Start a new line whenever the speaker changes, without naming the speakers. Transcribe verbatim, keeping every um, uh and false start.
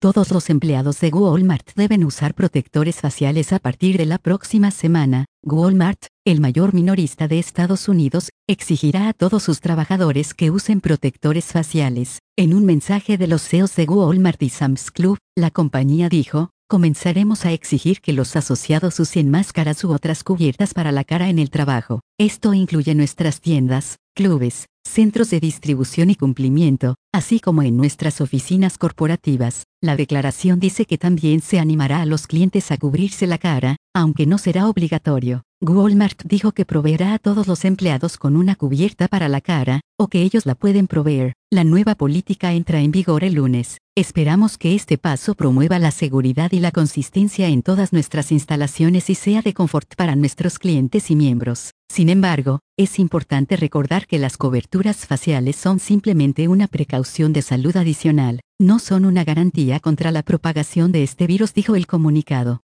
Todos los empleados de Walmart deben usar protectores faciales a partir de la próxima semana. Walmart, el mayor minorista de Estados Unidos, exigirá a todos sus trabajadores que usen protectores faciales. En un mensaje de los C E Os de Walmart y Sam's Club, la compañía dijo: comenzaremos a exigir que los asociados usen máscaras u otras cubiertas para la cara en el trabajo. Esto incluye nuestras tiendas, clubes, centros de distribución y cumplimiento, así como en nuestras oficinas corporativas. La declaración dice que también se animará a los clientes a cubrirse la cara, aunque no será obligatorio. Walmart dijo que proveerá a todos los empleados con una cubierta para la cara, o que ellos la pueden proveer. La nueva política entra en vigor el lunes. Esperamos que este paso promueva la seguridad y la consistencia en todas nuestras instalaciones y sea de confort para nuestros clientes y miembros. Sin embargo, es importante recordar que las coberturas faciales son simplemente una precaución de salud adicional, no son una garantía contra la propagación de este virus, dijo el comunicado.